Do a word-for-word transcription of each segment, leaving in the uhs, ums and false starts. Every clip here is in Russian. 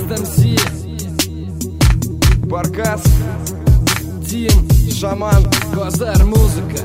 Fast эм си, Баркас, Тим, Шаман, Базар, музыка.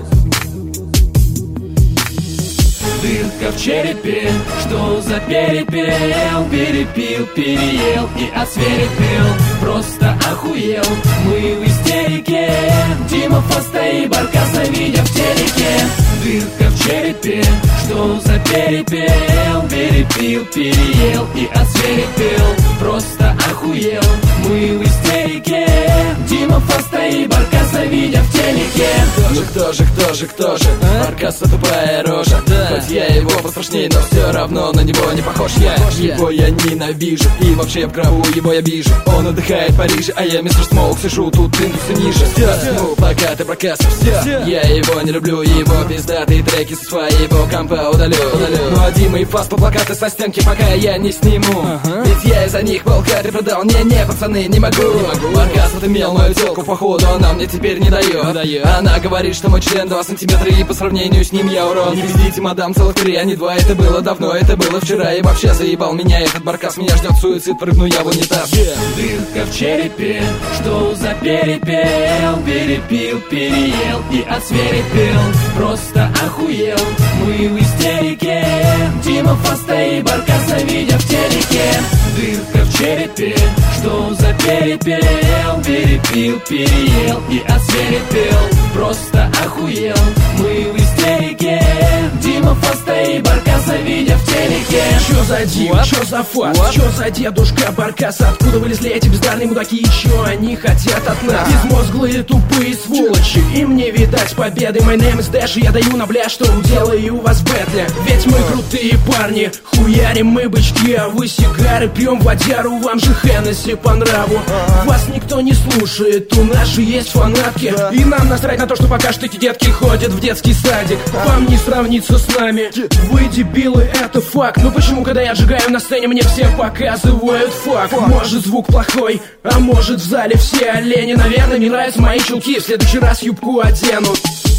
Дырка в черепе, что за перепел? Перепил, переел и осверепел. Просто охуел, мы в истерике. Дима Фаста и Баркаса видя в телеке. Дырка в черепе, что за перепел? Перепил, переел и осверепел. Просто охуел, мы в истерике. Дима Фаста и Баркаса видя в телеке. Кто же, кто же, кто же, кто же? Баркаса тупая рожа. Хоть я его пострашней, но все равно на него не похож я. Его я ненавижу, и вообще я в гробу его я вижу. Он отдыхает в Париже, а я мистер Смоук сижу тут индусы ниже. Ну, плакаты Баркаса, все. Я его не люблю, его пиздатые треки со своего компа удалю. Ну а Дима и Фаста плакаты со стенки пока я не сниму. Ведь я из-за них полкаты продал. Не-не, пацаны, не могу. Баркас отымел мою телку, походу она мне теперь не дает. Она говорит, что мой член два сантиметра, и по сравнению с ним я урод. Не пиздите, мадам, целых три, а не два. Это было давно, это было вчера. И вообще заебал меня этот Баркас. Меня ждет суицид, прыгну я в унитаз. Дырка в черепе, что за перепел? Перепил, переел и осверепел. Просто охуел, мы в истерике. Дима Фаста и Баркаса видя в телеке. Дырка в черепе, что за перепел? Перепил, переел и осверепел. Просто охуел, мы в истерике. Дима Фаста и Баркаса видя в телеке. Чё за дим, чё за фаст, чё за дедушка Баркаса? Откуда вылезли эти бездарные мудаки? И чё они хотят от нас? Безмозглые тупые сволочи, им не видать победы. My name is Dash, и я даю на бля, что уделаю вас в бэтле. Ведь мы крутые парни, хуярим мы бычки, а вы сигары, пьем водяру, вам же Хеннесси по нраву. Вас никто не слушает, у нас же есть фанатки. И нам насрать на то, что пока что эти детки ходят в детский садик. Вам не сравниться с нами, вы дебилы, это факт. Но почему, когда я отжигаю на сцене, мне все показывают факт? Может звук плохой, а может в зале все олени. Наверное, не нравятся мои чулки, в следующий раз юбку одену.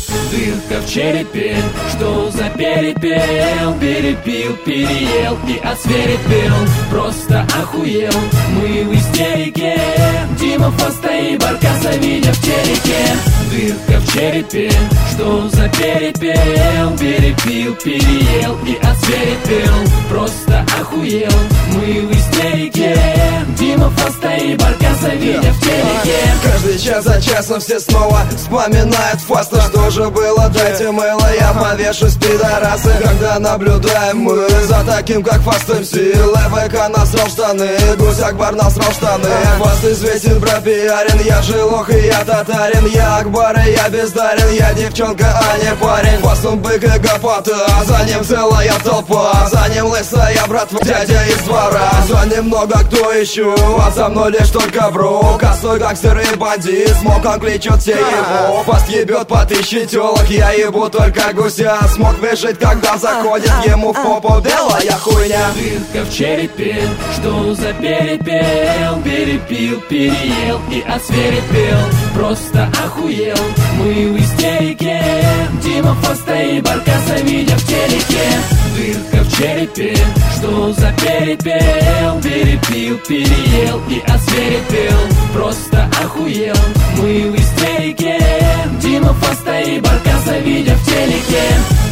Дырка в черепе, что за перепел? Перепил, переел и осверепел. Просто охуел, мы в истерике. Дима Фаста и Баркаса видя в телеке. Дырка в черепе, что за перепел? Перепил, переел и осверепел. Просто охуел, мы в истерике. Дима Фаста и Баркаса видя в телеке. Каждый час за часом все снова вспоминают Фаста. Что же было, дайте мыло, я повешусь, пидорасы. Когда наблюдаем мы за таким, как Фаст эм си. Левека насрал штаны, Гусь Акбар насрал штаны. Фаст известен, пропиарен, я же лох и я татарин. Я Акбар и я бездарен, я девчонка, а не парень. Фаст он бык и гопота, а за ним целая толпа. За ним лысая братва, дядя из двора. За ним много кто еще, а за мной лишь только бро. Косой гангстер и бандит, смог он кличет все его. Фаст ебет по тысяче телок, я ебу только гуся. Смог выжить, когда заходит ему в попу белая хуйня. Дырка в черепе, что за перепел? Перепил, переел и осверепел. Просто охуел, мы в истерике. Дима Фаста и Баркаса видя в телеке. Дырка в черепе, что за перепел? Перепил, переел и осверепел. Просто охуел, мы в истерике. Дима Фаста и Баркаса видя в телеке.